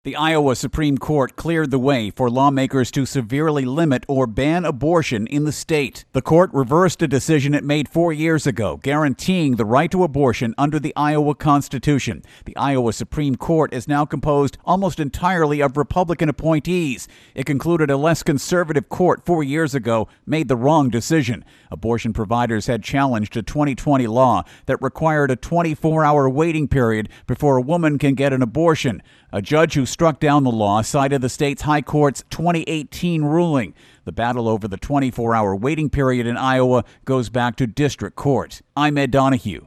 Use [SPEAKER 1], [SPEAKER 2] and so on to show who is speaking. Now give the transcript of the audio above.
[SPEAKER 1] The Iowa Supreme Court cleared the way for lawmakers to severely limit or ban abortion in the state. The court reversed a decision it made 4 years ago, guaranteeing the right to abortion under the Iowa Constitution. The Iowa Supreme Court is now composed almost entirely of Republican appointees. It concluded a less conservative court 4 years ago made the wrong decision. Abortion providers had challenged a 2020 law that required a 24-hour waiting period before a woman can get an abortion. A judge who struck down the law cited the state's high court's 2018 ruling. The battle over the 24-hour waiting period in Iowa goes back to district court. I'm Ed Donahue.